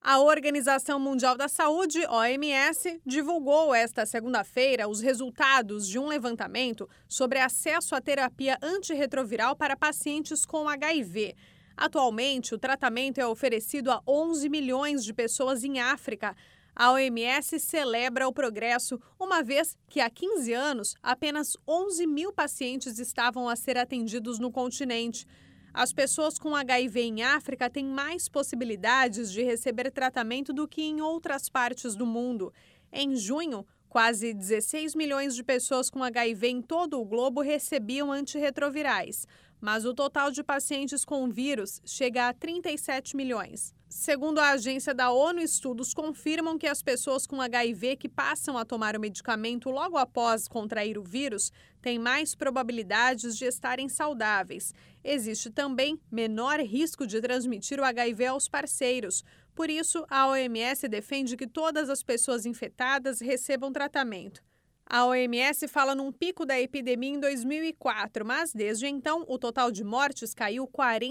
A Organização Mundial da Saúde, OMS, divulgou esta segunda-feira os resultados de um levantamento sobre acesso à terapia antirretroviral para pacientes com HIV. Atualmente, o tratamento é oferecido a 11 milhões de pessoas em África. A OMS celebra o progresso, uma vez que há 15 anos apenas 11 mil pacientes estavam a ser atendidos no continente. As pessoas com HIV em África têm mais possibilidades de receber tratamento do que em outras partes do mundo. Em junho, quase 16 milhões de pessoas com HIV em todo o globo recebiam antirretrovirais, mas o total de pacientes com vírus chega a 37 milhões. Segundo a agência da ONU, estudos confirmam que as pessoas com HIV que passam a tomar o medicamento logo após contrair o vírus têm mais probabilidades de estarem saudáveis. Existe também menor risco de transmitir o HIV aos parceiros. Por isso, a OMS defende que todas as pessoas infectadas recebam tratamento. A OMS fala num pico da epidemia em 2004, mas desde então o total de mortes caiu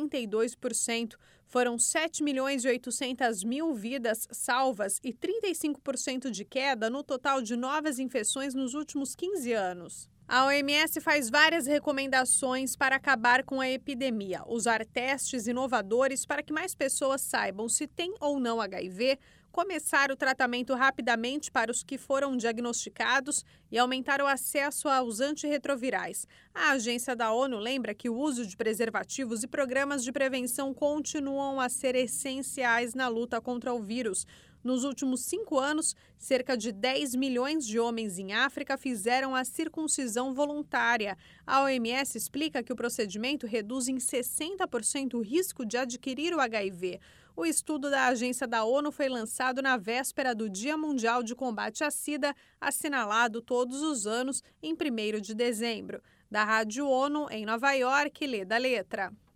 42%. Foram 7 milhões e 800 mil vidas salvas e 35% de queda no total de novas infecções nos últimos 15 anos. A OMS faz várias recomendações para acabar com a epidemia, usar testes inovadores para que mais pessoas saibam se têm ou não HIV, começar o tratamento rapidamente para os que foram diagnosticados e aumentar o acesso aos antirretrovirais. A agência da ONU lembra que o uso de preservativos e programas de prevenção continuam a ser essenciais na luta contra o vírus. Nos últimos 5 anos, cerca de 10 milhões de homens em África fizeram a circuncisão voluntária. A OMS explica que o procedimento reduz em 60% o risco de adquirir o HIV. O estudo da agência da ONU foi lançado na véspera do Dia Mundial de Combate à SIDA, assinalado todos os anos em 1º de dezembro. Da Rádio ONU, em Nova York, Leda Letra.